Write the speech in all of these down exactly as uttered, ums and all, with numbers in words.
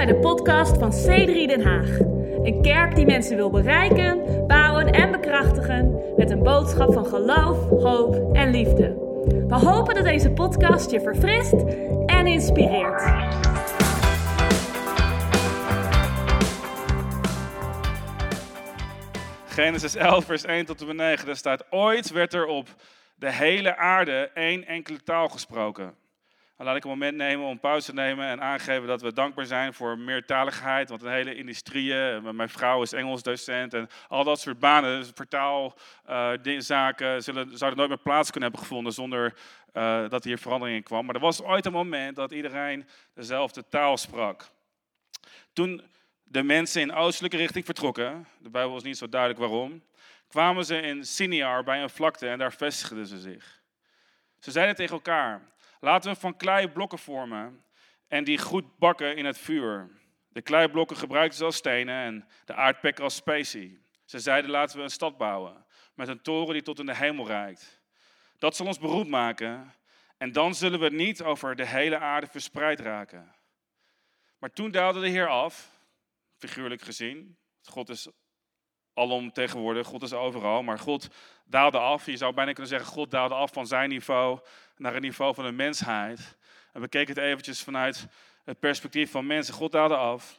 bij de podcast van C drie Den Haag. Een kerk die mensen wil bereiken, bouwen en bekrachtigen met een boodschap van geloof, hoop en liefde. We hopen dat deze podcast je verfrist en inspireert. Genesis elf, vers één tot en met negen. Daar staat: ooit werd er op de hele aarde één enkele taal gesproken. Dan laat ik een moment nemen om pauze te nemen en aangeven dat we dankbaar zijn voor meertaligheid. Want een hele industrieën, mijn vrouw is Engels docent en al dat soort banen, vertaalzaken, uh, zullen, zouden nooit meer plaats kunnen hebben gevonden zonder uh, dat hier verandering in kwam. Maar er was ooit een moment dat iedereen dezelfde taal sprak. Toen de mensen in oostelijke richting vertrokken, de Bijbel is niet zo duidelijk waarom, kwamen ze in Siniar bij een vlakte en daar vestigden ze zich. Ze zeiden tegen elkaar: laten we van klei blokken vormen en die goed bakken in het vuur. De kleiblokken gebruikten ze als stenen en de aardpekken als specie. Ze zeiden: laten we een stad bouwen met een toren die tot in de hemel reikt. Dat zal ons beroemd maken en dan zullen we niet over de hele aarde verspreid raken. Maar toen daalde de Heer af, figuurlijk gezien. God is alomtegenwoordig, God is overal, maar God daalde af. Je zou bijna kunnen zeggen, God daalde af van zijn niveau naar het niveau van de mensheid. En we keken het eventjes vanuit het perspectief van mensen. God daalde af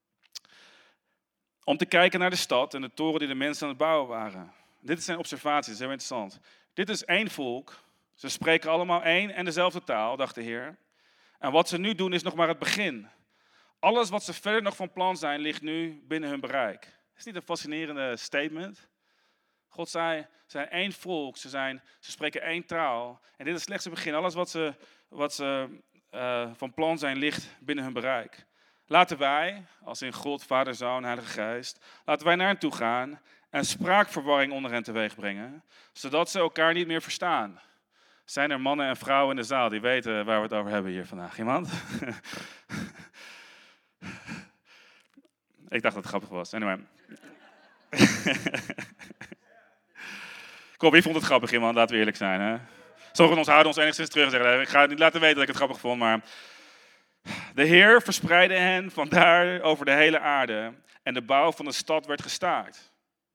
om te kijken naar de stad en de toren die de mensen aan het bouwen waren. Dit zijn observaties, dat is heel interessant. Dit is één volk. Ze spreken allemaal één en dezelfde taal, dacht de Heer. En wat ze nu doen is nog maar het begin. Alles wat ze verder nog van plan zijn, ligt nu binnen hun bereik. Is niet een fascinerende statement? God zei, ze zijn één volk, ze, zijn, ze spreken één taal. En dit is slechts het begin. Alles wat ze, wat ze uh, van plan zijn, ligt binnen hun bereik. Laten wij, als in God, Vader, Zoon, Heilige Geest, laten wij naar hen toe gaan en spraakverwarring onder hen teweeg brengen, zodat ze elkaar niet meer verstaan. Zijn er mannen en vrouwen in de zaal die weten waar we het over hebben hier vandaag? Iemand? Ik dacht dat het grappig was. Anyway. Kom, wie vond het grappig, iemand? Laten we eerlijk zijn. Hè? Sommigen van ons houden ons enigszins terug en zeggen: ik ga niet laten weten dat ik het grappig vond, maar de Heer verspreidde hen vandaar over de hele aarde en de bouw van de stad werd gestaakt.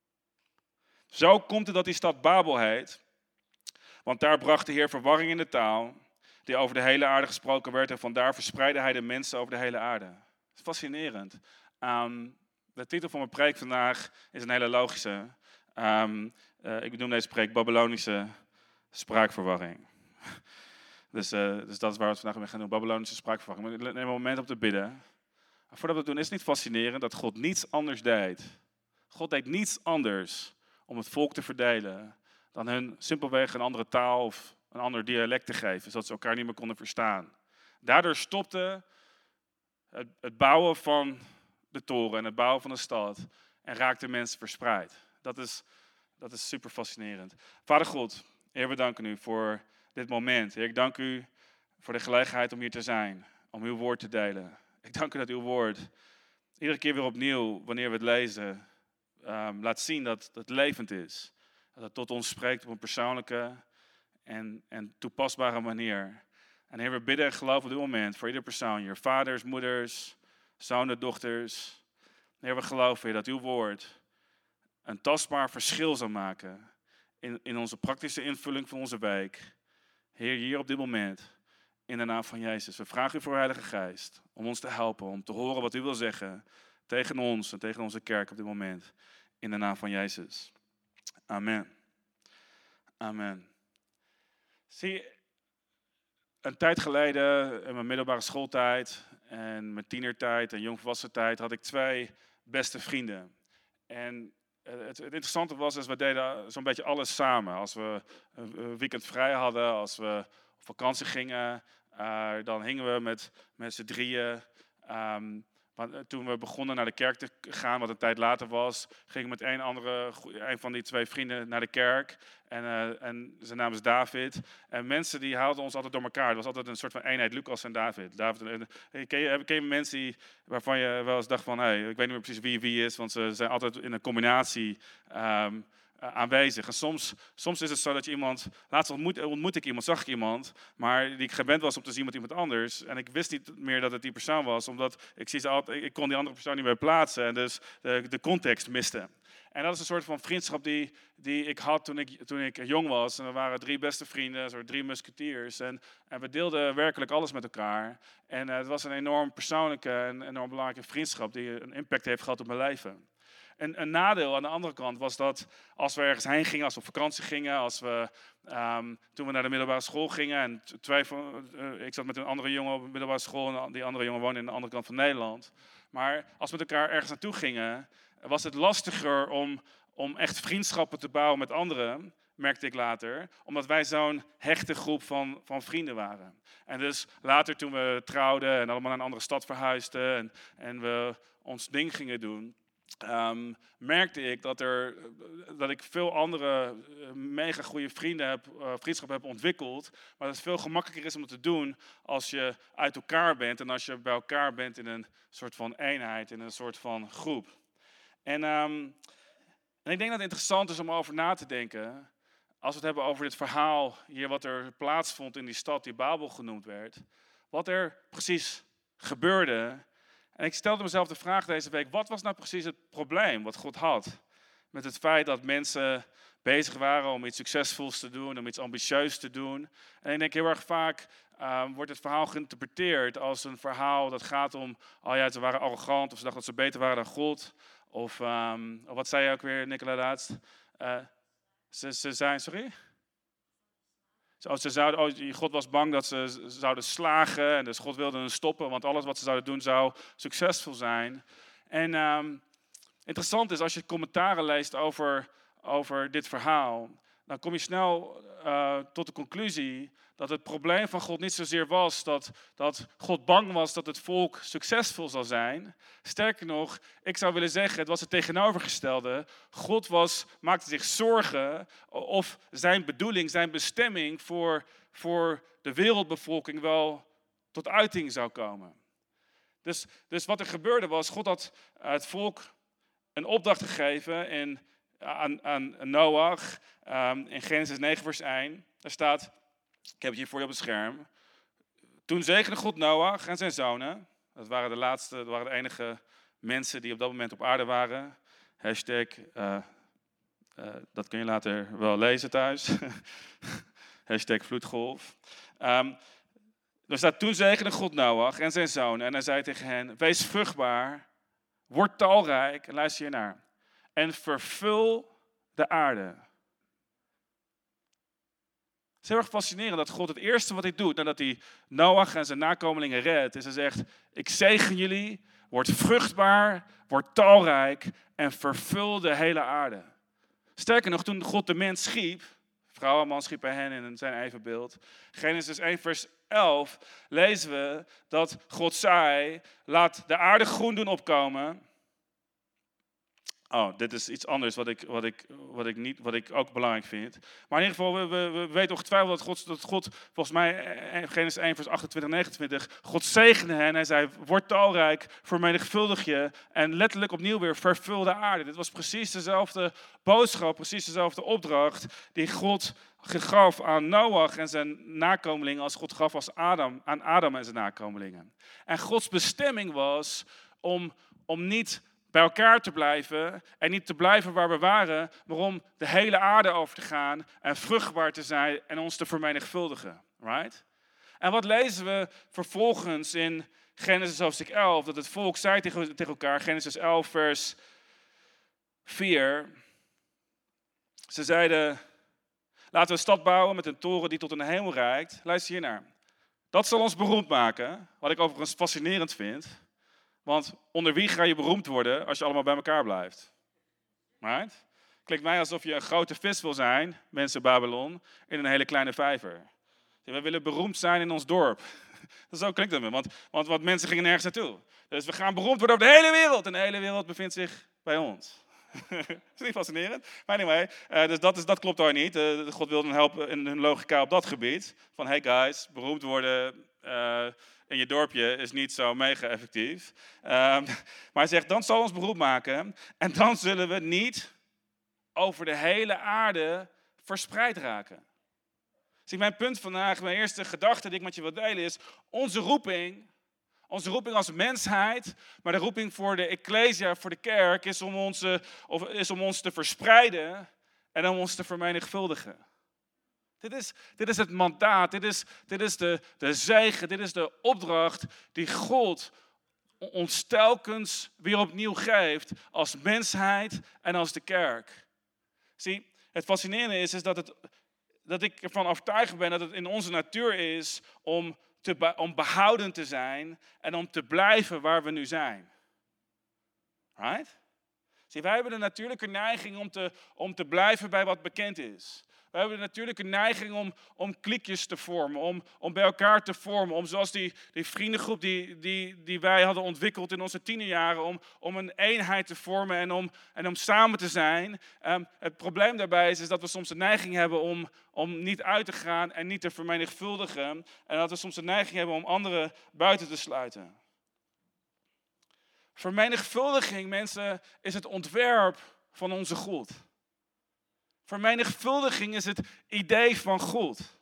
Zo komt het dat die stad Babel heet, want daar bracht de Heer verwarring in de taal die over de hele aarde gesproken werd en vandaar verspreidde hij de mensen over de hele aarde. Dat is fascinerend. Um, de titel van mijn preek vandaag is een hele logische. Um, uh, ik noem deze preek Babylonische spraakverwarring. dus, uh, dus dat is waar we het vandaag mee gaan doen. Babylonische spraakverwarring. Maar neem een moment om te bidden. Maar voordat we het doen, is het niet fascinerend dat God niets anders deed. God deed niets anders om het volk te verdelen dan hun simpelweg een andere taal of een ander dialect te geven, zodat ze elkaar niet meer konden verstaan. Daardoor stopte het, het bouwen van de toren en het bouwen van de stad en raakten mensen verspreid. Dat is, dat is super fascinerend. Vader God, Heer, we danken u voor dit moment. Heer, ik dank u voor de gelegenheid om hier te zijn, om uw woord te delen. Ik dank u dat uw woord iedere keer weer opnieuw, wanneer we het lezen, um, laat zien dat het levend is. Dat het tot ons spreekt op een persoonlijke en, en toepasbare manier. En Heer, we bidden en geloven op dit moment voor ieder persoon hier. Vaders, moeders, zonen, dochters. Heer, we geloven, Heer, dat uw woord een tastbaar verschil zal maken in, in onze praktische invulling van onze week. Heer, hier op dit moment, in de naam van Jezus. We vragen u voor Heilige Geest om ons te helpen, om te horen wat u wil zeggen tegen ons en tegen onze kerk op dit moment. In de naam van Jezus. Amen. Amen. Zie, een tijd geleden, in mijn middelbare schooltijd en mijn tienertijd en jongvolwassen tijd, had ik twee beste vrienden. En het, het interessante was, is we deden zo'n beetje alles samen. Als we een weekend vrij hadden, als we op vakantie gingen, uh, dan hingen we met, met z'n drieën. Um, Toen we begonnen naar de kerk te gaan, wat een tijd later was, ging ik met een, andere, een van die twee vrienden naar de kerk. En, uh, en zijn naam is David. En mensen die haalden ons altijd door elkaar. Het was altijd een soort van eenheid, Lucas en David. David en, en, ken, je, ken je mensen die, waarvan je wel eens dacht van, hey, ik weet niet meer precies wie wie is, want ze zijn altijd in een combinatie um, uh, aanwezig. En soms, soms is het zo dat je iemand... Laatst ontmoet, ontmoet ik iemand, zag ik iemand, maar die ik gewend was om te zien met iemand anders. En ik wist niet meer dat het die persoon was, omdat ik, zie ze altijd, ik kon die andere persoon niet meer plaatsen. En dus de, de context miste. En dat is een soort van vriendschap die, die ik had toen ik, toen ik jong was. En we waren drie beste vrienden, soort drie musketiers. En, en we deelden werkelijk alles met elkaar. En uh, het was een enorm persoonlijke en enorm belangrijke vriendschap die een impact heeft gehad op mijn leven. Een, een nadeel aan de andere kant was dat als we ergens heen gingen, als we op vakantie gingen, als we, um, toen we naar de middelbare school gingen. En twee van, uh, ik zat met een andere jongen op de middelbare school en die andere jongen woonde aan de andere kant van Nederland. Maar als we met elkaar ergens naartoe gingen, was het lastiger om, om echt vriendschappen te bouwen met anderen, merkte ik later, omdat wij zo'n hechte groep van, van vrienden waren. En dus later toen we trouwden en allemaal naar een andere stad verhuisden en, en we ons ding gingen doen, um, merkte ik dat, er, dat ik veel andere uh, mega goede vrienden heb, uh, vriendschappen heb ontwikkeld, maar dat het veel gemakkelijker is om het te doen als je uit elkaar bent en als je bij elkaar bent in een soort van eenheid, in een soort van groep. En, um, en ik denk dat het interessant is om over na te denken, als we het hebben over dit verhaal hier wat er plaatsvond in die stad die Babel genoemd werd, wat er precies gebeurde. En ik stelde mezelf de vraag deze week, wat was nou precies het probleem wat God had met het feit dat mensen bezig waren om iets succesvols te doen, om iets ambitieus te doen. En ik denk heel erg vaak um, wordt het verhaal geïnterpreteerd als een verhaal dat gaat om, oh ja, ze waren arrogant of ze dachten dat ze beter waren dan God. Of, um, of wat zei je ook weer, Nicola, laatst? Uh, ze, ze zijn, sorry? Zo, ze zouden, oh, God was bang dat ze zouden slagen en dus God wilde hen stoppen, want alles wat ze zouden doen zou succesvol zijn. En um, interessant is, als je commentaren leest over, over dit verhaal, dan kom je snel uh, tot de conclusie dat het probleem van God niet zozeer was dat, dat God bang was dat het volk succesvol zou zijn. Sterker nog, ik zou willen zeggen, het was het tegenovergestelde. God was, maakte zich zorgen of zijn bedoeling, zijn bestemming voor, voor de wereldbevolking wel tot uiting zou komen. Dus, dus wat er gebeurde was, God had het volk een opdracht gegeven in, aan, aan Noach um, in Genesis negen vers één. Daar staat, ik heb het hier voor je op het scherm. Toen zegende God Noach en zijn zonen. Dat waren de laatste, dat waren de enige mensen die op dat moment op aarde waren. Hashtag, uh, uh, dat kun je later wel lezen thuis. Hashtag vloedgolf. Um, er staat, toen zegende God Noach en zijn zonen. En hij zei tegen hen, wees vruchtbaar, word talrijk, en luister hiernaar. En vervul de aarde. Het is heel erg fascinerend dat God het eerste wat hij doet, nadat hij Noach en zijn nakomelingen redt, is hij zegt, ik zegen jullie, word vruchtbaar, word talrijk en vervul de hele aarde. Sterker nog, toen God de mens schiep, vrouw en man schiep hij hen in zijn evenbeeld. Genesis één vers elf lezen we dat God zei, laat de aarde groen doen opkomen. Oh, dit is iets anders wat ik, wat ik, wat ik, niet, wat ik ook belangrijk vind. Maar in ieder geval, we, we, we weten ongetwijfeld dat God, dat God, volgens mij, Genesis één vers achtentwintig, negenentwintig, God zegende hen. Hij zei, word talrijk, vermenigvuldig je. En letterlijk opnieuw weer, vervul de aarde. Dit was precies dezelfde boodschap, precies dezelfde opdracht die God gaf aan Noach en zijn nakomelingen als God gaf als Adam, aan Adam en zijn nakomelingen. En Gods bestemming was om, om niet bij elkaar te blijven en niet te blijven waar we waren, maar om de hele aarde over te gaan en vruchtbaar te zijn en ons te vermenigvuldigen. Right? En wat lezen we vervolgens in Genesis hoofdstuk elf? Dat het volk zei tegen, tegen elkaar, Genesis elf vers vier. Ze zeiden, laten we een stad bouwen met een toren die tot in de hemel reikt. Luister hiernaar. Dat zal ons beroemd maken, wat ik overigens fascinerend vind. Want onder wie ga je beroemd worden als je allemaal bij elkaar blijft? Right? Klinkt mij alsof je een grote vis wil zijn, mensen Babylon, in een hele kleine vijver. We willen beroemd zijn in ons dorp. Zo klinkt het me, want, want, want mensen gingen nergens naartoe. Dus we gaan beroemd worden over de hele wereld. En de hele wereld bevindt zich bij ons. Is niet fascinerend? Maar anyway, uh, dus dat, is, dat klopt daar niet. Uh, God wilde hen helpen in hun logica op dat gebied. Van, hey guys, beroemd worden uh, in je dorpje is niet zo mega effectief. Um, maar hij zegt, dan zal ons beroemd maken. En dan zullen we niet over de hele aarde verspreid raken. Zie, mijn punt vandaag, mijn eerste gedachte die ik met je wil delen is, onze roeping, onze roeping als mensheid, maar de roeping voor de ecclesia, voor de kerk, is om, onze, of is om ons te verspreiden en om ons te vermenigvuldigen. Dit is, dit is het mandaat, dit is, dit is de, de zegen, dit is de opdracht die God ons telkens weer opnieuw geeft als mensheid en als de kerk. Zie, het fascinerende is, is dat, het, dat ik ervan overtuigd ben dat het in onze natuur is om, te, om behouden te zijn en om te blijven waar we nu zijn. Right? Zie, wij hebben de natuurlijke neiging om te, om te blijven bij wat bekend is. We hebben de natuurlijke neiging om, om kliekjes te vormen, om, om bij elkaar te vormen. Om zoals die, die vriendengroep die, die, die wij hadden ontwikkeld in onze tienerjaren, om, om een eenheid te vormen en om, en om samen te zijn. Um, het probleem daarbij is, is dat we soms de neiging hebben om, om niet uit te gaan en niet te vermenigvuldigen. En dat we soms de neiging hebben om anderen buiten te sluiten. Vermenigvuldiging, mensen, is het ontwerp van onze God. Vermenigvuldiging is het idee van God.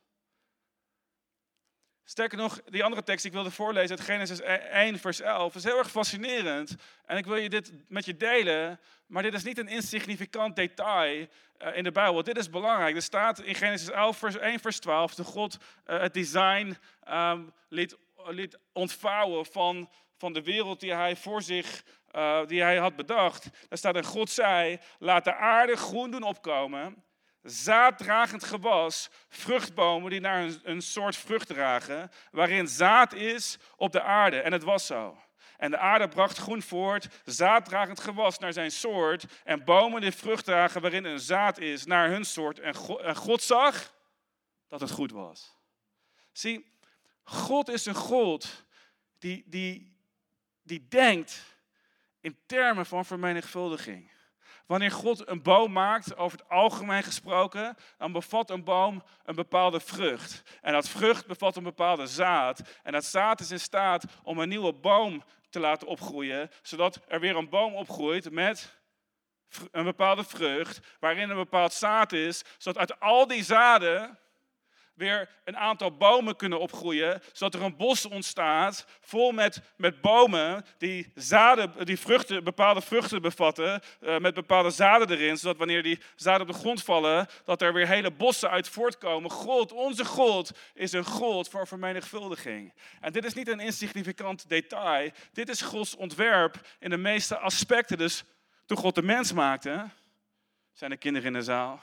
Sterker nog, die andere tekst die ik wilde voorlezen uit Genesis één vers elf is heel erg fascinerend. En ik wil je dit met je delen, maar dit is niet een insignificant detail uh, in de Bijbel. Dit is belangrijk. Er staat in Genesis elf vers één vers twaalf, de God uh, het design um, liet, liet ontvouwen van, van de wereld die hij voor zich Uh, die hij had bedacht. Daar staat en God zei, laat de aarde groen doen opkomen, zaaddragend gewas, vruchtbomen die naar een, een soort vrucht dragen, waarin zaad is op de aarde. En het was zo. En de aarde bracht groen voort, zaaddragend gewas naar zijn soort, en bomen die vrucht dragen waarin een zaad is naar hun soort. En God, en God zag dat het goed was. Zie, God is een God die, die, die denkt in termen van vermenigvuldiging. Wanneer God een boom maakt, over het algemeen gesproken, dan bevat een boom een bepaalde vrucht. En dat vrucht bevat een bepaalde zaad. En dat zaad is in staat om een nieuwe boom te laten opgroeien, zodat er weer een boom opgroeit met een bepaalde vrucht, waarin een bepaald zaad is, zodat uit al die zaden weer een aantal bomen kunnen opgroeien, zodat er een bos ontstaat vol met, met bomen die, zaden, die vruchten, bepaalde vruchten bevatten, uh, met bepaalde zaden erin, zodat wanneer die zaden op de grond vallen, dat er weer hele bossen uit voortkomen. God, onze God, is een God voor vermenigvuldiging. En dit is niet een insignificant detail, dit is Gods ontwerp in de meeste aspecten. Dus toen God de mens maakte, zijn er kinderen in de zaal,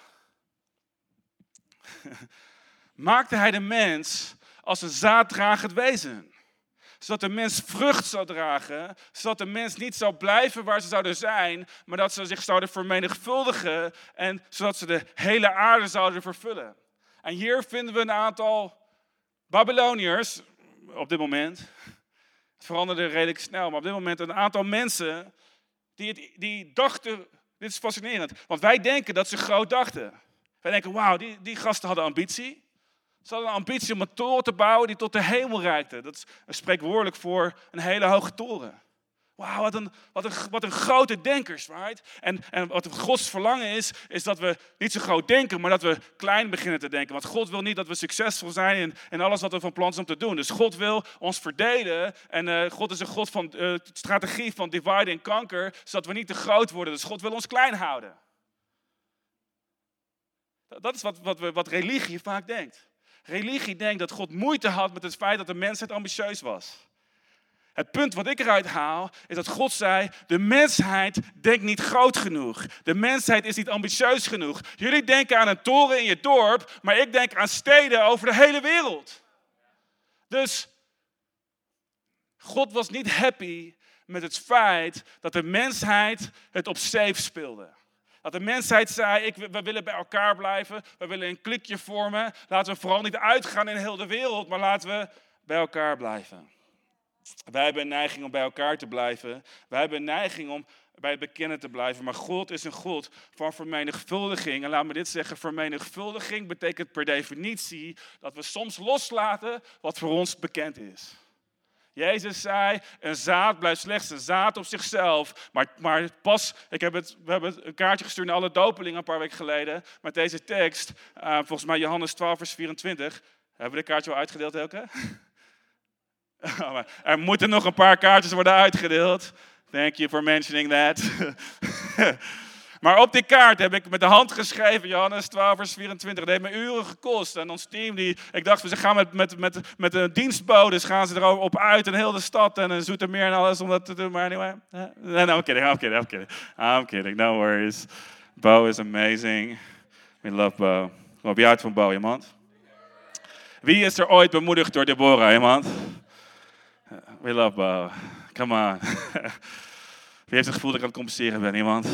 maakte hij de mens als een zaaddragend wezen. Zodat de mens vrucht zou dragen. Zodat de mens niet zou blijven waar ze zouden zijn. Maar dat ze zich zouden vermenigvuldigen. En zodat ze de hele aarde zouden vervullen. En hier vinden we een aantal Babyloniërs. Op dit moment. Het veranderde redelijk snel. Maar op dit moment een aantal mensen. Die, het, die dachten. Dit is fascinerend. Want wij denken dat ze groot dachten. Wij denken, wauw, die, die gasten hadden ambitie. Ze hadden een ambitie om een toren te bouwen die tot de hemel reikte. Dat is spreekwoordelijk voor een hele hoge toren. Wauw, wat een, wat een, wat een grote denkers, right? En, en wat Gods verlangen is, is dat we niet zo groot denken, maar dat we klein beginnen te denken. Want God wil niet dat we succesvol zijn in, in alles wat we van plan zijn om te doen. Dus God wil ons verdelen. En uh, God is een God van uh, strategie van divide and conquer, zodat we niet te groot worden. Dus God wil ons klein houden. Dat is wat, wat, we, wat religie vaak denkt. Religie denkt dat God moeite had met het feit dat de mensheid ambitieus was. Het punt wat ik eruit haal, is dat God zei, de mensheid denkt niet groot genoeg. De mensheid is niet ambitieus genoeg. Jullie denken aan een toren in je dorp, maar ik denk aan steden over de hele wereld. Dus God was niet happy met het feit dat de mensheid het op safe speelde. Dat de mensheid zei, ik, we willen bij elkaar blijven, we willen een klikje vormen. Laten we vooral niet uitgaan in heel de wereld, maar laten we bij elkaar blijven. Wij hebben een neiging om bij elkaar te blijven. Wij hebben een neiging om bij het bekennen te blijven. Maar God is een God van vermenigvuldiging. En laat me dit zeggen, vermenigvuldiging betekent per definitie dat we soms loslaten wat voor ons bekend is. Jezus zei, een zaad blijft slechts een zaad op zichzelf. Maar, maar pas, ik heb het, we hebben een kaartje gestuurd naar alle dopelingen een paar weken geleden. Met deze tekst, uh, volgens mij Johannes twaalf vers vierentwintig. Hebben we dit kaartje wel uitgedeeld, Elke? Er moeten nog een paar kaartjes worden uitgedeeld. Thank you for mentioning that. Maar op die kaart heb ik met de hand geschreven, Johannes twaalf vers vierentwintig. Dat heeft me uren gekost. En ons team, die, ik dacht, ze gaan met, met, met, met de dienstbodes gaan ze erop uit in heel de stad en in Zoetermeer en alles om dat te doen. Maar anyway, no, no, I'm kidding, I'm kidding, I'm kidding. I'm kidding, no worries. Bo is amazing. We love Bo. Kom op, je houdt van Bo, iemand? Wie is er ooit bemoedigd door Deborah, iemand? We love Bo. Come on. Wie heeft het gevoel dat ik aan het compenseren ben, iemand?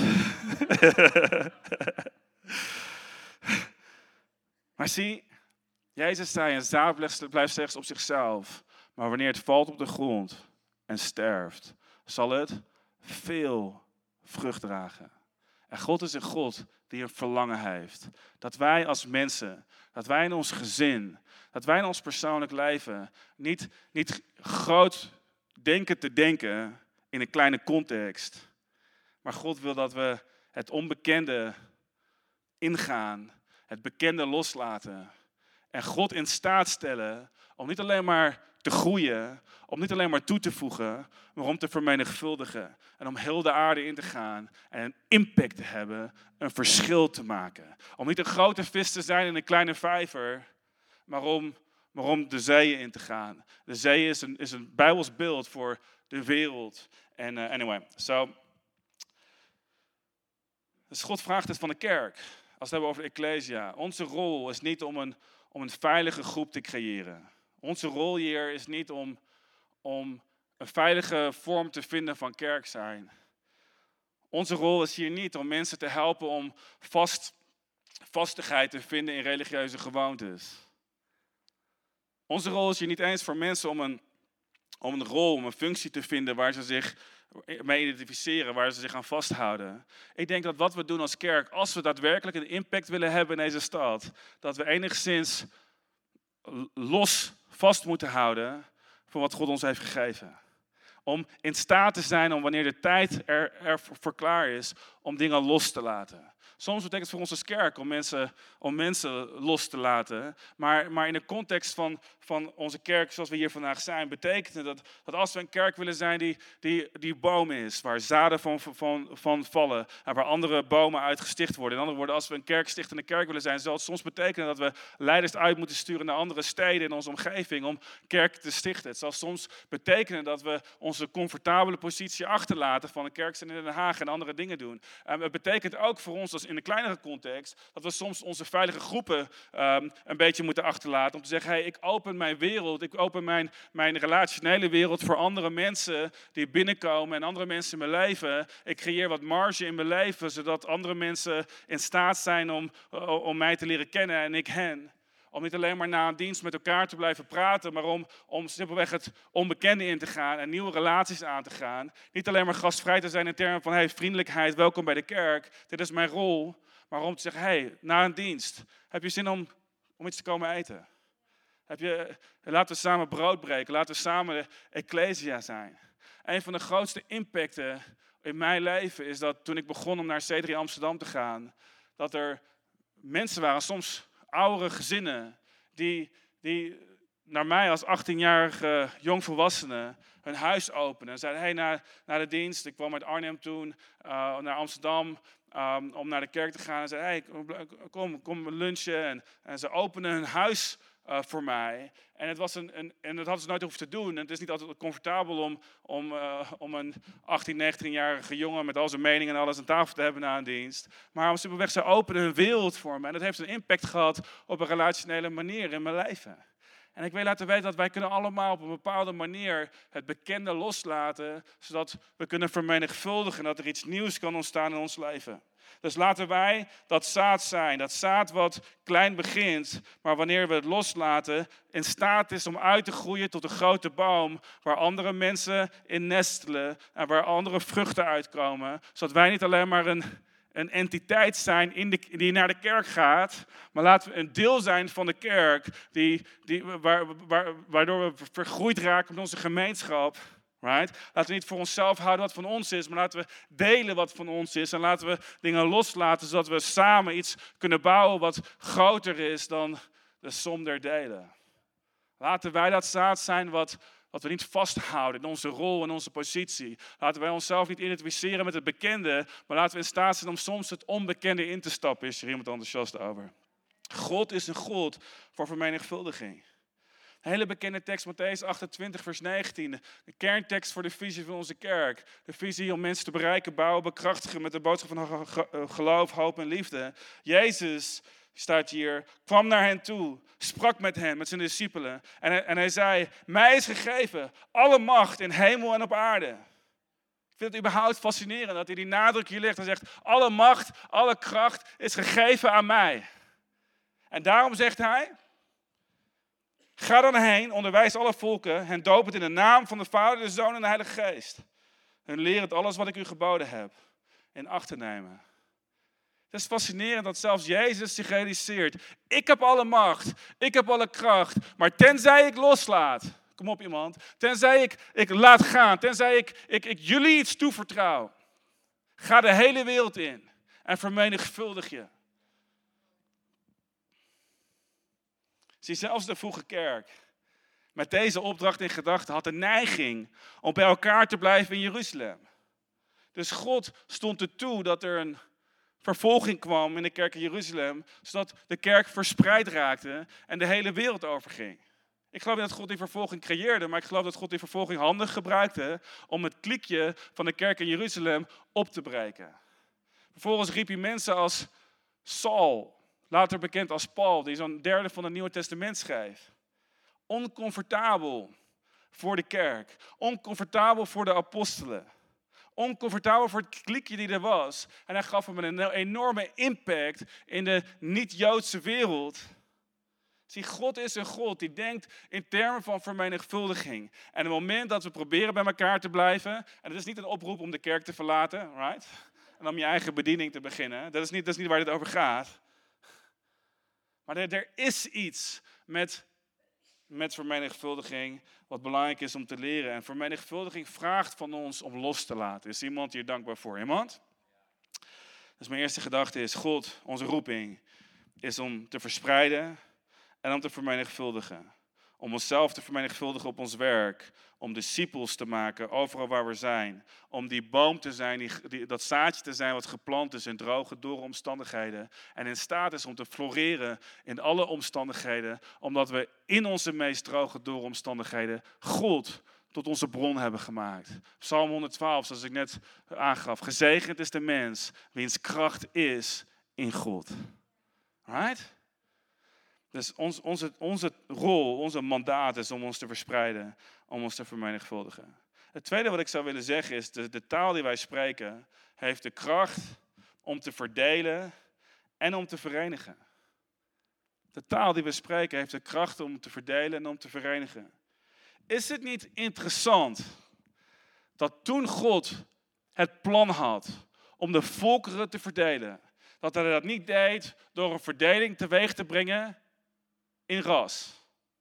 Maar zie, Jezus zei, een zaad blijft slechts op zichzelf. Maar wanneer het valt op de grond en sterft, zal het veel vrucht dragen. En God is een God die een verlangen heeft. Dat wij als mensen, dat wij in ons gezin, dat wij in ons persoonlijk leven niet, niet groot denken te denken in een kleine context. Maar God wil dat we het onbekende ingaan, het bekende loslaten. En God in staat stellen om niet alleen maar te groeien, om niet alleen maar toe te voegen, maar om te vermenigvuldigen. En om heel de aarde in te gaan en een impact te hebben, een verschil te maken. Om niet een grote vis te zijn in een kleine vijver, maar om, maar om de zeeën in te gaan. De zee is een, is een Bijbels beeld voor de wereld. En uh, anyway, so. Dus God vraagt het van de kerk. Als we het hebben over de Ecclesia. Onze rol is niet om een, om een veilige groep te creëren. Onze rol hier is niet om, om een veilige vorm te vinden van kerk zijn. Onze rol is hier niet om mensen te helpen om vast, vastigheid te vinden in religieuze gewoontes. Onze rol is hier niet eens voor mensen om een, om een rol, om een functie te vinden waar ze zich mee identificeren, waar ze zich aan vasthouden. Ik denk dat wat we doen als kerk, als we daadwerkelijk een impact willen hebben in deze stad, dat we enigszins los vast moeten houden van wat God ons heeft gegeven. Om in staat te zijn om wanneer de tijd er, er voor klaar is, om dingen los te laten. Soms betekent het voor ons als kerk om mensen, om mensen los te laten. Maar, maar in de context van, van onze kerk zoals we hier vandaag zijn, betekent het dat, dat als we een kerk willen zijn die, die, die boom is, waar zaden van, van, van vallen en waar andere bomen uit gesticht worden. In andere woorden, als we een kerkstichtende kerk willen zijn, zal het soms betekenen dat we leiders uit moeten sturen naar andere steden in onze omgeving om kerk te stichten. Het zal soms betekenen dat we onze comfortabele positie achterlaten van een kerk in Den Haag en andere dingen doen. En het betekent ook voor ons als in de kleinere context dat we soms onze veilige groepen um, een beetje moeten achterlaten. Om te zeggen, hey, ik open mijn wereld, ik open mijn, mijn relationele wereld voor andere mensen die binnenkomen en andere mensen in mijn leven. Ik creëer wat marge in mijn leven, zodat andere mensen in staat zijn om, om mij te leren kennen en ik hen. Om niet alleen maar na een dienst met elkaar te blijven praten, maar om, om simpelweg het onbekende in te gaan en nieuwe relaties aan te gaan. Niet alleen maar gastvrij te zijn in termen van hey, vriendelijkheid, welkom bij de kerk, dit is mijn rol. Maar om te zeggen, hey, na een dienst, heb je zin om, om iets te komen eten? Heb je, laten we samen brood breken, laten we samen de Ecclesia zijn. Een van de grootste impacten in mijn leven is dat toen ik begon om naar C drie Amsterdam te gaan, dat er mensen waren, soms oudere gezinnen, die, die naar mij als achttienjarige jongvolwassene hun huis openen. En zeiden, hey, na, na de dienst, ik kwam uit Arnhem toen, uh, naar Amsterdam, um, om naar de kerk te gaan. En zeiden, hey, kom, kom lunchen. En, en ze openen hun huis uh, voor mij. En, het was een, een, en dat hadden ze nooit hoeven te doen. En het is niet altijd comfortabel om, om, uh, om een achttien, negentienjarige jongen met al zijn mening en alles aan tafel te hebben na een dienst. Maar om simpelweg, ze openen hun wereld voor me. En dat heeft een impact gehad op een relationele manier in mijn leven. En ik wil laten weten dat wij kunnen allemaal op een bepaalde manier het bekende loslaten, zodat we kunnen vermenigvuldigen en dat er iets nieuws kan ontstaan in ons leven. Dus laten wij dat zaad zijn, dat zaad wat klein begint, maar wanneer we het loslaten, in staat is om uit te groeien tot een grote boom, waar andere mensen in nestelen en waar andere vruchten uitkomen, zodat wij niet alleen maar een, een entiteit zijn in de, die naar de kerk gaat, maar laten we een deel zijn van de kerk die, die, waar, waar, waardoor we vergroeid raken met onze gemeenschap. Right? Laten we niet voor onszelf houden wat van ons is, maar laten we delen wat van ons is. En laten we dingen loslaten, zodat we samen iets kunnen bouwen wat groter is dan de som der delen. Laten wij dat zaad zijn wat, wat we niet vasthouden in onze rol en onze positie. Laten wij onszelf niet identificeren met het bekende, maar laten we in staat zijn om soms het onbekende in te stappen. Is er iemand enthousiast over? God is een God voor vermenigvuldiging. Een hele bekende tekst, Mattheüs achtentwintig, vers negentien. De kerntekst voor de visie van onze kerk. De visie om mensen te bereiken, bouwen, bekrachtigen met de boodschap van geloof, hoop en liefde. Jezus, staat hier, kwam naar hen toe, sprak met hen, met zijn discipelen. En hij, en hij zei, mij is gegeven alle macht in hemel en op aarde. Ik vind het überhaupt fascinerend dat hij die nadruk hier legt en zegt, alle macht, alle kracht is gegeven aan mij. En daarom zegt hij, ga dan heen, onderwijs alle volken, hen dopend in de naam van de Vader, de Zoon en de Heilige Geest. En leer het alles wat ik u geboden heb in acht te nemen. Het is fascinerend dat zelfs Jezus zich realiseert. Ik heb alle macht, ik heb alle kracht, maar tenzij ik loslaat. Kom op iemand. Tenzij ik, ik laat gaan, tenzij ik, ik, ik jullie iets toevertrouw. Ga de hele wereld in en vermenigvuldig je. Zie, zelfs de vroege kerk, met deze opdracht in gedachten, had de neiging om bij elkaar te blijven in Jeruzalem. Dus God stond er toe dat er een vervolging kwam in de kerk in Jeruzalem, zodat de kerk verspreid raakte en de hele wereld overging. Ik geloof niet dat God die vervolging creëerde, maar ik geloof dat God die vervolging handig gebruikte om het kliekje van de kerk in Jeruzalem op te breken. Vervolgens riep hij mensen als Saul, later bekend als Paul, die zo'n derde van het Nieuwe Testament schreef. Oncomfortabel voor de kerk, oncomfortabel voor de apostelen. Oncomfortabel voor het kliekje die er was. En hij gaf hem een enorme impact in de niet-Joodse wereld. Zie, God is een God die denkt in termen van vermenigvuldiging. En op het moment dat we proberen bij elkaar te blijven, en het is niet een oproep om de kerk te verlaten, right? En om je eigen bediening te beginnen. Dat is niet, dat is niet waar dit over gaat. Maar er, er is iets met, met vermenigvuldiging wat belangrijk is om te leren. En vermenigvuldiging vraagt van ons om los te laten. Is iemand hier dankbaar voor? Iemand? Dus mijn eerste gedachte is, God, onze roeping, is om te verspreiden en om te vermenigvuldigen. Om onszelf te vermenigvuldigen op ons werk. Om discipels te maken overal waar we zijn. Om die boom te zijn, die, die, dat zaadje te zijn wat geplant is in droge, dorre omstandigheden. En in staat is om te floreren in alle omstandigheden. Omdat we in onze meest droge, dorre omstandigheden God tot onze bron hebben gemaakt. Psalm honderdtwaalf, zoals ik net aangaf. Gezegend is de mens wiens kracht is in God. Right? Dus ons, onze, onze rol, onze mandaat is om ons te verspreiden, om ons te vermenigvuldigen. Het tweede wat ik zou willen zeggen is, de, de taal die wij spreken heeft de kracht om te verdelen en om te verenigen. De taal die we spreken heeft de kracht om te verdelen en om te verenigen. Is het niet interessant dat toen God het plan had om de volkeren te verdelen, dat hij dat niet deed door een verdeling teweeg te brengen in ras.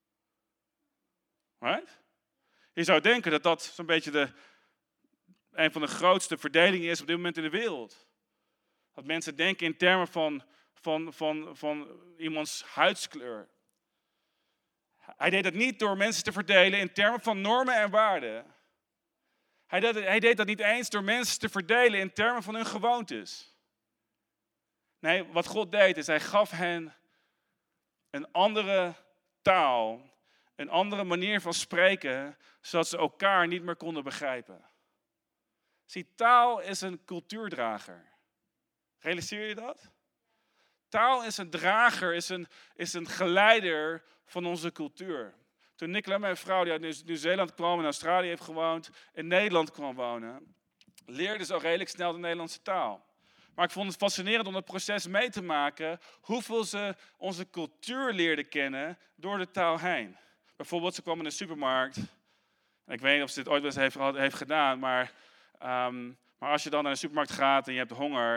Right? Je zou denken dat dat zo'n beetje de, een van de grootste verdelingen is op dit moment in de wereld. Dat mensen denken in termen van, van, van, van iemands huidskleur. Hij deed dat niet door mensen te verdelen in termen van normen en waarden. Hij deed, hij deed dat niet eens door mensen te verdelen in termen van hun gewoontes. Nee, wat God deed is, hij gaf hen een andere taal, een andere manier van spreken, zodat ze elkaar niet meer konden begrijpen. Zie, taal is een cultuurdrager. Realiseer je dat? Taal is een drager, is een, is een geleider van onze cultuur. Toen Nicola, mijn vrouw, die uit Nieuw-Zeeland kwam, in Australië heeft gewoond, in Nederland kwam wonen, leerde ze al redelijk snel de Nederlandse taal. Maar ik vond het fascinerend om het proces mee te maken, hoeveel ze onze cultuur leerden kennen door de taal heen. Bijvoorbeeld, ze kwam in de supermarkt. En ik weet niet of ze dit ooit wel eens heeft, heeft gedaan, maar, um, maar als je dan naar de supermarkt gaat en je hebt honger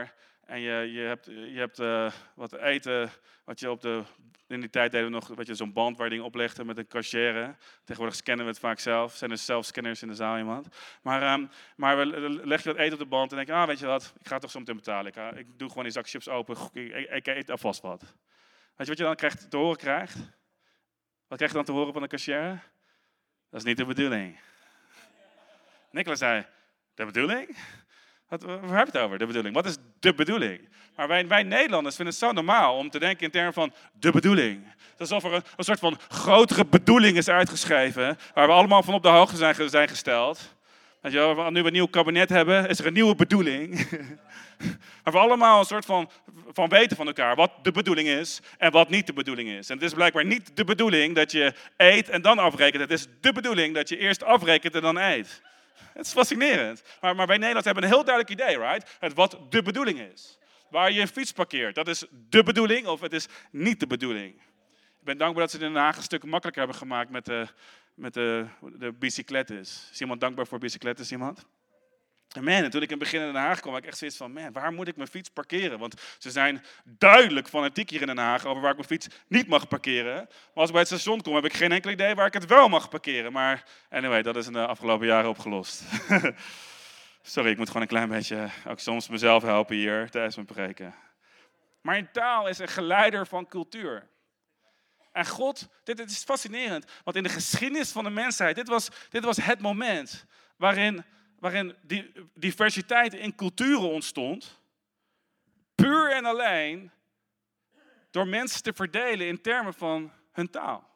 En je, je hebt, je hebt uh, wat eten, wat je op de... In die tijd deden we nog weet je, zo'n band waar je dingen oplegde met een cashier. Tegenwoordig scannen we het vaak zelf. Zijn er zelf scanners in de zaal iemand? Maar, um, maar we leg je dat eten op de band en denk je, ah weet je wat, ik ga het toch zo meteen betalen. Ik, uh, ik doe gewoon die zak chips open, ik, ik, ik eet alvast wat. Weet je wat je dan krijgt, te horen krijgt? Wat krijg je dan te horen van de cashier? Dat is niet de bedoeling. Nicolas zei, de bedoeling? Wat, waar heb je het over, de bedoeling? Wat is de bedoeling? Maar wij, wij Nederlanders vinden het zo normaal om te denken in termen van de bedoeling. Het is alsof er een, een soort van grotere bedoeling is uitgeschreven, waar we allemaal van op de hoogte zijn, zijn gesteld. Weet je wel, nu we een nieuw kabinet hebben, is er een nieuwe bedoeling. Waar we allemaal een soort van, van weten van elkaar wat de bedoeling is en wat niet de bedoeling is. En het is blijkbaar niet de bedoeling dat je eet en dan afrekent. Het is de bedoeling dat je eerst afrekent en dan eet. Het is fascinerend. Maar, maar wij Nederlanders hebben een heel duidelijk idee, right? Het wat de bedoeling is. Waar je een fiets parkeert, dat is de bedoeling of het is niet de bedoeling. Ik ben dankbaar dat ze het in Den Haag een stuk makkelijker hebben gemaakt met de, met de, de bicyclettes. Is iemand dankbaar voor bicyclettes, iemand? En man, toen ik in het begin in Den Haag kwam, had ik echt zoiets van, man, waar moet ik mijn fiets parkeren? Want ze zijn duidelijk fanatiek hier in Den Haag over waar ik mijn fiets niet mag parkeren. Maar als ik bij het station kom, heb ik geen enkel idee waar ik het wel mag parkeren. Maar anyway, dat is in de afgelopen jaren opgelost. Sorry, ik moet gewoon een klein beetje ook soms mezelf helpen hier tijdens mijn preken. Maar in taal is een geleider van cultuur. En God, dit, dit is fascinerend, want in de geschiedenis van de mensheid, dit was, dit was het moment waarin... waarin die diversiteit in culturen ontstond, puur en alleen door mensen te verdelen in termen van hun taal.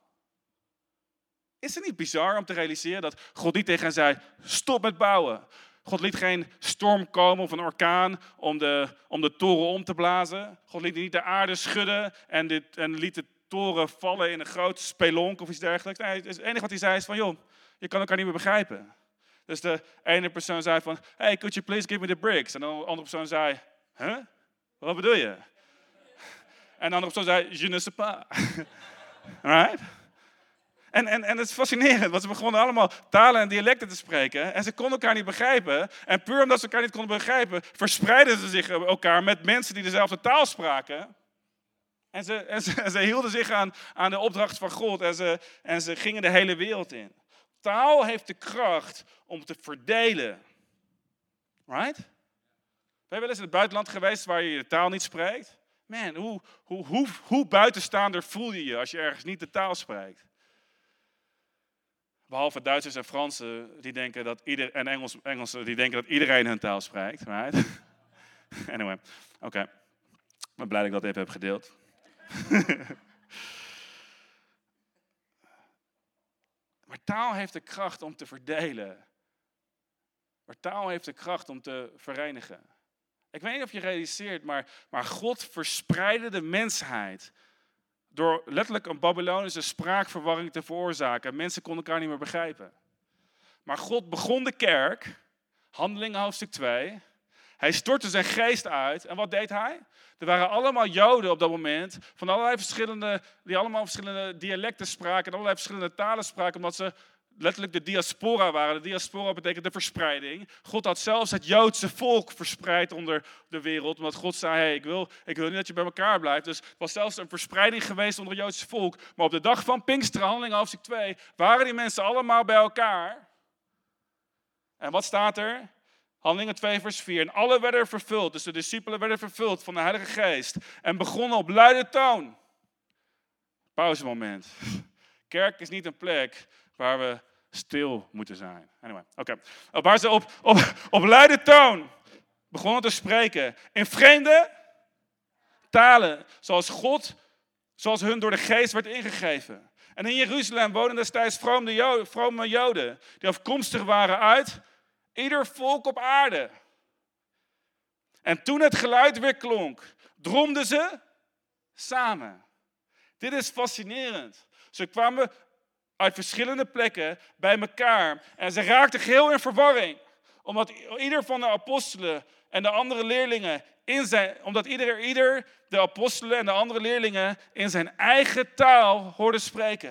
Is het niet bizar om te realiseren dat God niet tegen hen zei, stop met bouwen. God liet geen storm komen of een orkaan om de, om de toren om te blazen. God liet niet de aarde schudden en, dit, en liet de toren vallen in een groot spelonk of iets dergelijks. Nee, het enige wat hij zei is van, joh, je kan elkaar niet meer begrijpen. Dus de ene persoon zei van, hey, could you please give me the bricks? En de andere persoon zei, huh? Wat bedoel je? En de andere persoon zei, je ne sais pas. Right? En, en, en het is fascinerend, want ze begonnen allemaal talen en dialecten te spreken. En ze konden elkaar niet begrijpen. En puur omdat ze elkaar niet konden begrijpen, verspreidden ze zich elkaar met mensen die dezelfde taal spraken. En ze, en ze, en ze hielden zich aan, aan de opdracht van God en ze, en ze gingen de hele wereld in. Taal heeft de kracht om te verdelen. Right? Ben je wel eens in het buitenland geweest waar je de taal niet spreekt? Man, hoe, hoe, hoe, hoe buitenstaander voel je je als je ergens niet de taal spreekt? Behalve Duitsers en Fransen die denken dat ieder, en Engels, Engelsen die denken dat iedereen hun taal spreekt. Right? Anyway, oké. Okay. Ik ben blij dat ik dat even heb gedeeld. Maar taal heeft de kracht om te verdelen. Maar taal heeft de kracht om te verenigen. Ik weet niet of je realiseert, maar, maar God verspreidde de mensheid door letterlijk een Babylonische spraakverwarring te veroorzaken. Mensen konden elkaar niet meer begrijpen. Maar God begon de kerk, Handelingen hoofdstuk twee. Hij stortte zijn geest uit. En wat deed hij? Er waren allemaal Joden op dat moment, van allerlei verschillende, die allemaal verschillende dialecten spraken en allerlei verschillende talen spraken, omdat ze letterlijk de diaspora waren. De diaspora betekent de verspreiding. God had zelfs het Joodse volk verspreid onder de wereld, omdat God zei, hey, ik, wil, ik wil niet dat je bij elkaar blijft. Dus het was zelfs een verspreiding geweest onder het Joodse volk. Maar op de dag van Pinksteren, Handelingen hoofdstuk twee, waren die mensen allemaal bij elkaar. En wat staat er? Handelingen twee vers vier. En alle werden vervuld, dus de discipelen werden vervuld van de Heilige Geest. En begonnen op luide toon. Pauzemoment. Kerk is niet een plek waar we stil moeten zijn. Anyway, oké. Okay. Waar ze op, op, op luide toon begonnen te spreken. In vreemde talen, zoals God, zoals hun door de Geest werd ingegeven. En in Jeruzalem woonden destijds vrome Joden, vrome Joden die afkomstig waren uit ieder volk op aarde. En toen het geluid weer klonk, dromden ze samen. Dit is fascinerend. Ze kwamen uit verschillende plekken bij elkaar en ze raakten geheel in verwarring. Omdat ieder van de apostelen en de andere leerlingen in zijn, omdat ieder, ieder de apostelen en de andere leerlingen in zijn eigen taal hoorden spreken.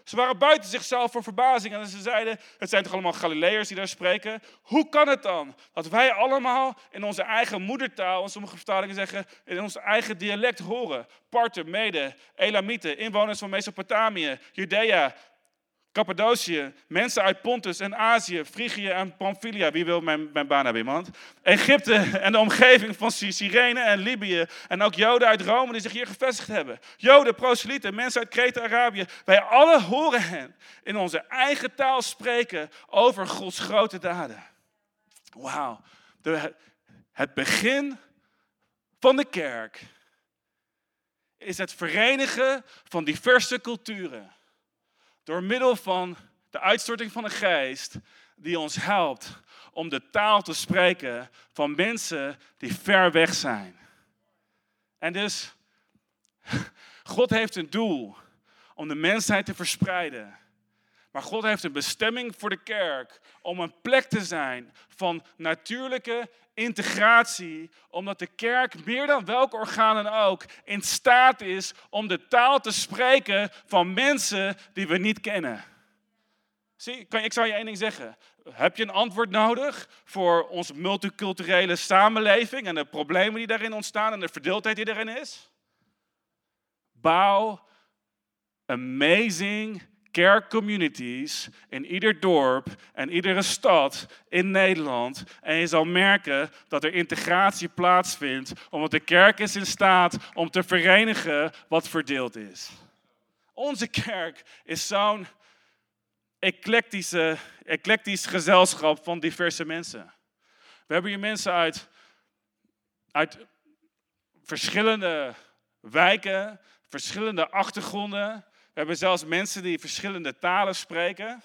Ze waren buiten zichzelf voor verbazing. En ze zeiden, het zijn toch allemaal Galileërs die daar spreken? Hoe kan het dan dat wij allemaal in onze eigen moedertaal, en sommige vertalingen zeggen, in ons eigen dialect horen? Parten, Meden, Elamieten, inwoners van Mesopotamië, Judea, Cappadocië, mensen uit Pontus en Azië, Frigië en Pamphylia. Wie wil mijn, mijn baan hebben, iemand? Egypte en de omgeving van Cyrene en Libië. En ook Joden uit Rome die zich hier gevestigd hebben. Joden, proselieten, mensen uit Kreta, Arabië. Wij alle horen hen in onze eigen taal spreken over Gods grote daden. Wauw. De, het begin van de kerk is het verenigen van diverse culturen. Door middel van de uitstorting van de geest die ons helpt om de taal te spreken van mensen die ver weg zijn. En dus, God heeft een doel om de mensheid te verspreiden. Maar God heeft een bestemming voor de kerk om een plek te zijn van natuurlijke integratie. Omdat de kerk meer dan welk orgaan dan ook in staat is om de taal te spreken van mensen die we niet kennen. Zie, ik zou je één ding zeggen. Heb je een antwoord nodig voor onze multiculturele samenleving en de problemen die daarin ontstaan en de verdeeldheid die daarin is? Bouw amazing kerkcommunities in ieder dorp en iedere stad in Nederland. En je zal merken dat er integratie plaatsvindt, omdat de kerk is in staat om te verenigen wat verdeeld is. Onze kerk is zo'n eclectische, eclectisch gezelschap van diverse mensen. We hebben hier mensen uit, uit verschillende wijken, verschillende achtergronden. We hebben zelfs mensen die verschillende talen spreken.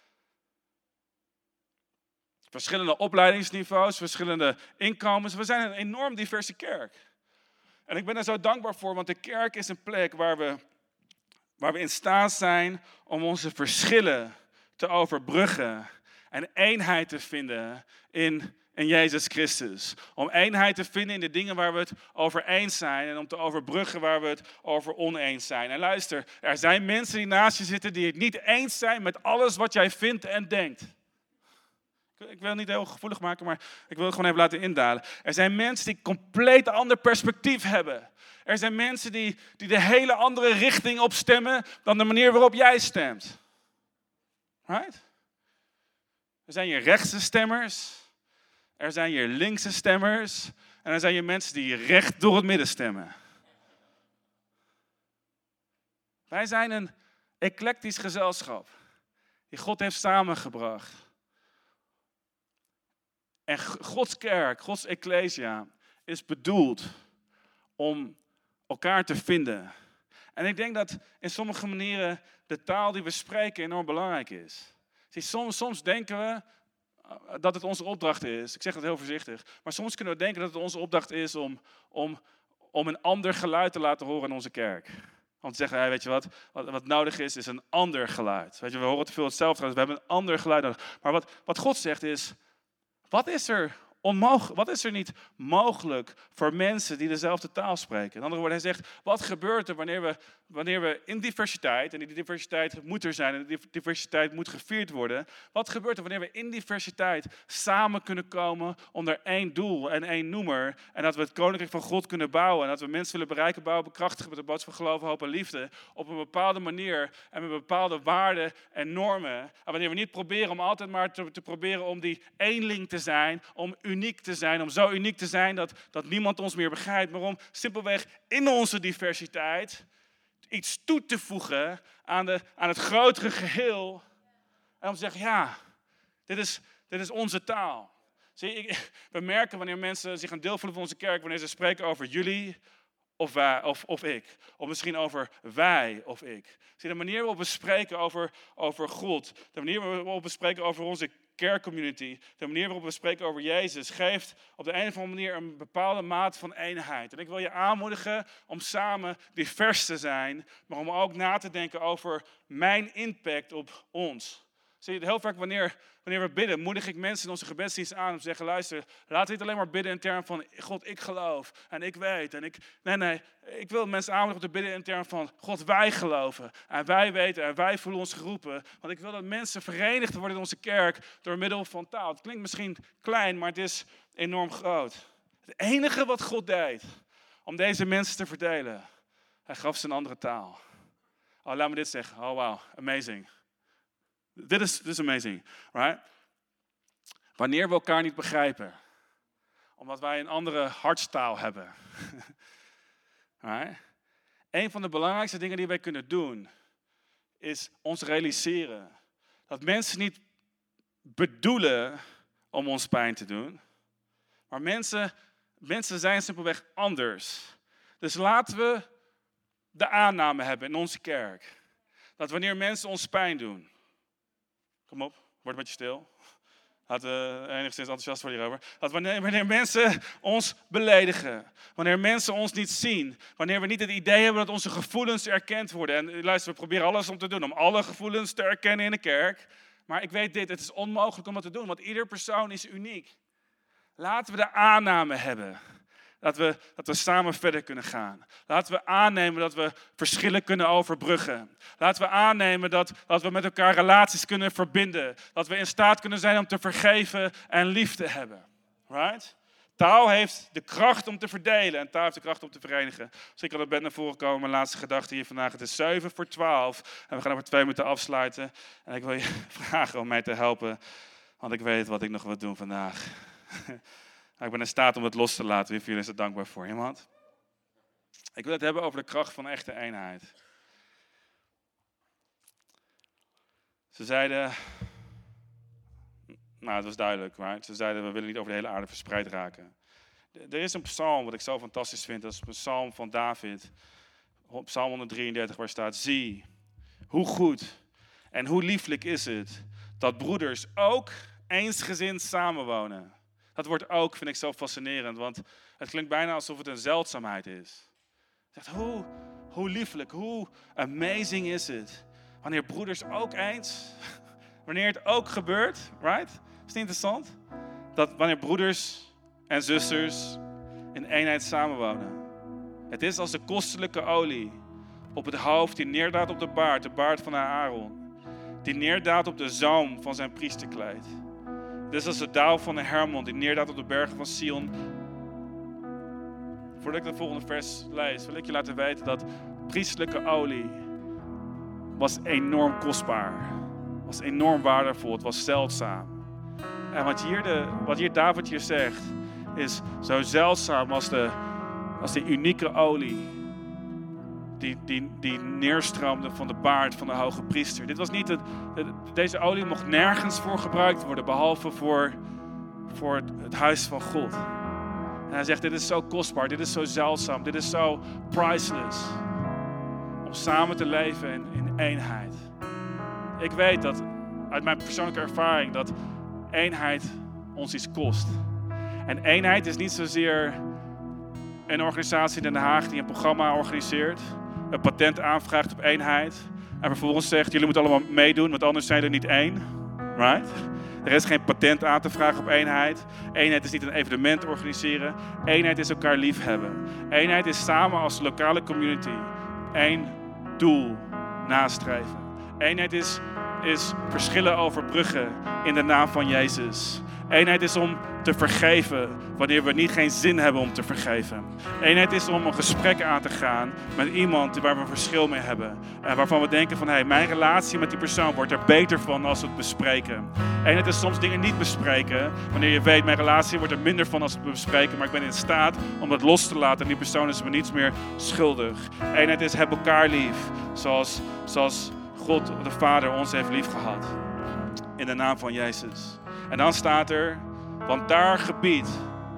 Verschillende opleidingsniveaus, verschillende inkomens. We zijn een enorm diverse kerk. En ik ben er zo dankbaar voor, want de kerk is een plek waar we, waar we in staat zijn om onze verschillen te overbruggen. En eenheid te vinden in, in Jezus Christus. Om eenheid te vinden in de dingen waar we het over eens zijn. En om te overbruggen waar we het over oneens zijn. En luister, er zijn mensen die naast je zitten die het niet eens zijn met alles wat jij vindt en denkt. Ik wil het niet heel gevoelig maken, maar ik wil het gewoon even laten indalen. Er zijn mensen die een compleet ander perspectief hebben. Er zijn mensen die, die de hele andere richting opstemmen dan de manier waarop jij stemt. Right? Er zijn hier rechtse stemmers. Er zijn hier linkse stemmers. En er zijn hier mensen die recht door het midden stemmen. Wij zijn een eclectisch gezelschap die God heeft samengebracht. En Gods kerk, Gods ecclesia, is bedoeld om elkaar te vinden. En ik denk dat in sommige manieren de taal die we spreken enorm belangrijk is. Zie, soms, soms denken we dat het onze opdracht is. Ik zeg dat heel voorzichtig. Maar soms kunnen we denken dat het onze opdracht is om, om, om een ander geluid te laten horen in onze kerk. Om te zeggen, hey, weet je wat, wat, wat nodig is, is een ander geluid. Weet je, we horen te veel hetzelfde, dus we hebben een ander geluid nodig. Maar wat, wat God zegt is, wat is er onmogelijk, wat is er niet mogelijk voor mensen die dezelfde taal spreken? In andere woorden, hij zegt, wat gebeurt er wanneer we, wanneer we in diversiteit, en die diversiteit moet er zijn, en die diversiteit moet gevierd worden. Wat gebeurt er wanneer we in diversiteit samen kunnen komen onder één doel en één noemer, en dat we het koninkrijk van God kunnen bouwen, en dat we mensen willen bereiken, bouwen, bekrachtigen met de boodschap van geloof, hoop en liefde, op een bepaalde manier en met bepaalde waarden en normen. En wanneer we niet proberen om altijd maar te, te proberen om die eenling te zijn, om uniek te zijn, om zo uniek te zijn dat, dat niemand ons meer begrijpt, maar om simpelweg in onze diversiteit iets toe te voegen aan, de, aan het grotere geheel. En om te zeggen, ja, dit is, dit is onze taal. Zie, ik, we merken wanneer mensen zich een deel voelen van onze kerk, wanneer ze spreken over jullie of, wij, of, of ik. Of misschien over wij of ik. Zie, de manier waarop we spreken over, over God, de manier waarop we spreken over onze kerkcommunity, de manier waarop we spreken over Jezus, geeft op de een of andere manier een bepaalde maat van eenheid. En ik wil je aanmoedigen om samen divers te zijn, maar om ook na te denken over mijn impact op ons. Zie je, heel vaak wanneer, wanneer we bidden, moedig ik mensen in onze gebedsdienst aan om te zeggen, luister, laten we niet alleen maar bidden in termen van, God, ik geloof en ik weet. En ik, nee, nee, ik wil mensen aanmoedigen om te bidden in termen van, God, wij geloven en wij weten en wij voelen ons geroepen. Want ik wil dat mensen verenigd worden in onze kerk door middel van taal. Het klinkt misschien klein, maar het is enorm groot. Het enige wat God deed om deze mensen te verdelen, hij gaf ze een andere taal. Oh, laat me dit zeggen. Oh, wow, amazing. Dit is, dit is amazing, right? Wanneer we elkaar niet begrijpen, omdat wij een andere hartstaal hebben. Right? Een van de belangrijkste dingen die wij kunnen doen, is ons realiseren dat mensen niet bedoelen om ons pijn te doen, maar mensen, mensen zijn simpelweg anders. Dus laten we de aanname hebben in onze kerk, dat wanneer mensen ons pijn doen, kom op, word een beetje stil. Laten we enigszins enthousiast worden hierover. Dat wanneer, wanneer mensen ons beledigen, wanneer mensen ons niet zien, wanneer we niet het idee hebben dat onze gevoelens erkend worden. En luister, we proberen alles om te doen, om alle gevoelens te erkennen in de kerk. Maar ik weet dit, het is onmogelijk om dat te doen, want ieder persoon is uniek. Laten we de aanname hebben. Dat we, dat we samen verder kunnen gaan. Laten we aannemen dat we verschillen kunnen overbruggen. Laten we aannemen dat, dat we met elkaar relaties kunnen verbinden. Dat we in staat kunnen zijn om te vergeven en lief te hebben. Right? Taal heeft de kracht om te verdelen en taal heeft de kracht om te verenigen. Dus ik had het bed naar voren komen, mijn laatste gedachte hier vandaag. Het is zeven voor twaalf en we gaan over twee minuten afsluiten. En ik wil je vragen om mij te helpen, want ik weet wat ik nog wil doen vandaag. Ik ben in staat om het los te laten. Wie van jullie is er dankbaar voor? Iemand? Ik wil het hebben over de kracht van echte eenheid. Ze zeiden, nou het was duidelijk, right? Ze zeiden we willen niet over de hele aarde verspreid raken. Er is een psalm wat ik zo fantastisch vind. Dat is een psalm van David. Psalm honderddrieëndertig waar staat, zie hoe goed en hoe lieflijk is het dat broeders ook eensgezind samenwonen. Dat woord ook vind ik zo fascinerend, want het klinkt bijna alsof het een zeldzaamheid is. Zegt, hoe, hoe lieflijk, hoe amazing is het. Wanneer broeders ook eens, wanneer het ook gebeurt, right? Is het interessant? Dat wanneer broeders en zusters in eenheid samenwonen. Het is als de kostelijke olie op het hoofd die neerdaalt op de baard, de baard van Aaron. Die neerdaalt op de zoom van zijn priesterkleed. Dit is als de dauw van de Hermon die neerdaalt op de bergen van Sion. Voordat ik het volgende vers lees, wil ik je laten weten dat priestelijke olie was enorm kostbaar. Was enorm waardevol, het was zeldzaam. En wat hier, de, wat hier David hier zegt, is zo zeldzaam als de, als de unieke olie die, die, die neerstroomde van de baard van de hoge priester. Dit was niet het, de, deze olie mocht nergens voor gebruikt worden, behalve voor, voor het, het huis van God. En hij zegt, dit is zo kostbaar, dit is zo zeldzaam, dit is zo priceless. Om samen te leven in, in eenheid. Ik weet dat, uit mijn persoonlijke ervaring, dat eenheid ons iets kost. En eenheid is niet zozeer een organisatie in Den Haag die een programma organiseert, een patent aanvraagt op eenheid en vervolgens zegt, jullie moeten allemaal meedoen, want anders zijn er niet één. Right? Er is geen patent aan te vragen op eenheid. Eenheid is niet een evenement organiseren. Eenheid is elkaar liefhebben. Eenheid is samen als lokale community één doel nastreven. Eenheid is, is verschillen overbruggen in de naam van Jezus. Eenheid is om te vergeven wanneer we niet geen zin hebben om te vergeven. Eenheid is om een gesprek aan te gaan met iemand waar we een verschil mee hebben. En waarvan we denken van, hey, mijn relatie met die persoon wordt er beter van als we het bespreken. Eenheid is soms dingen niet bespreken. Wanneer je weet, mijn relatie wordt er minder van als we het bespreken. Maar ik ben in staat om dat los te laten en die persoon is me niets meer schuldig. Eenheid is, heb elkaar lief. Zoals, zoals God de Vader ons heeft lief gehad. In de naam van Jezus. En dan staat er, want daar gebiedt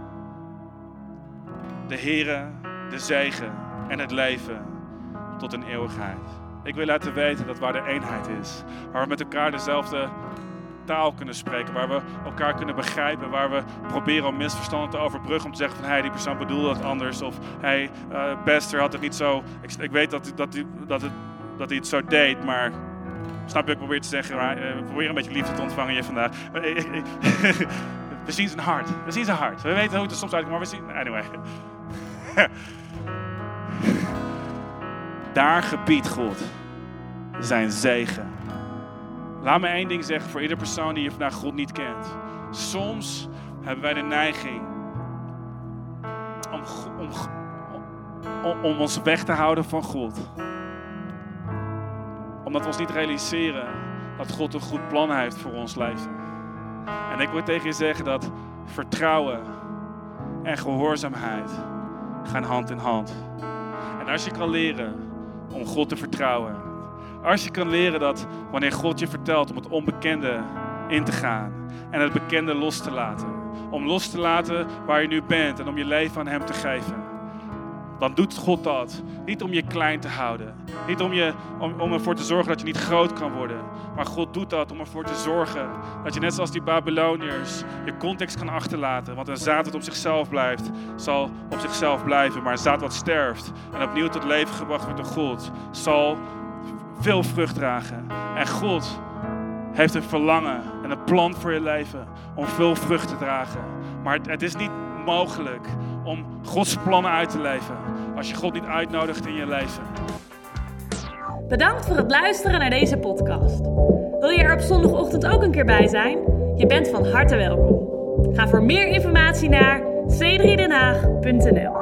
de Heere de zegen en het leven tot een eeuwigheid. Ik wil laten weten dat waar de eenheid is, waar we met elkaar dezelfde taal kunnen spreken, waar we elkaar kunnen begrijpen, waar we proberen om misverstanden te overbruggen, om te zeggen van, hey, die persoon bedoelde dat anders, of hey, uh, Pastor had het niet zo, ik, ik weet dat, dat, dat, het, dat hij het zo deed, maar Snap je, ik probeer te zeggen, maar uh, we proberen een beetje liefde te ontvangen hier vandaag. Maar, ik, ik, we zien zijn hart. We zien zijn hart. We weten hoe het er soms uitkomt, maar we zien... Anyway. Daar gebiedt God zijn zegen. Laat me één ding zeggen voor iedere persoon die hier vandaag God niet kent. Soms hebben wij de neiging om, om, om, om ons weg te houden van God. Omdat we ons niet realiseren dat God een goed plan heeft voor ons leven. En ik wil tegen je zeggen dat vertrouwen en gehoorzaamheid gaan hand in hand. En als je kan leren om God te vertrouwen. Als je kan leren dat wanneer God je vertelt om het onbekende in te gaan. En het bekende los te laten. Om los te laten waar je nu bent en om je leven aan hem te geven. Dan doet God dat. Niet om je klein te houden. Niet om, je, om, om ervoor te zorgen dat je niet groot kan worden. Maar God doet dat om ervoor te zorgen dat je net zoals die Babyloniërs je context kan achterlaten. Want een zaad dat op zichzelf blijft, zal op zichzelf blijven. Maar een zaad wat sterft en opnieuw tot leven gebracht wordt door God, zal veel vrucht dragen. En God heeft een verlangen en een plan voor je leven om veel vrucht te dragen. Maar het, het is niet mogelijk om Gods plannen uit te leven als je God niet uitnodigt in je leven. Bedankt voor het luisteren naar deze podcast. Wil je er op zondagochtend ook een keer bij zijn? Je bent van harte welkom. Ga voor meer informatie naar c drie den haag punt n l.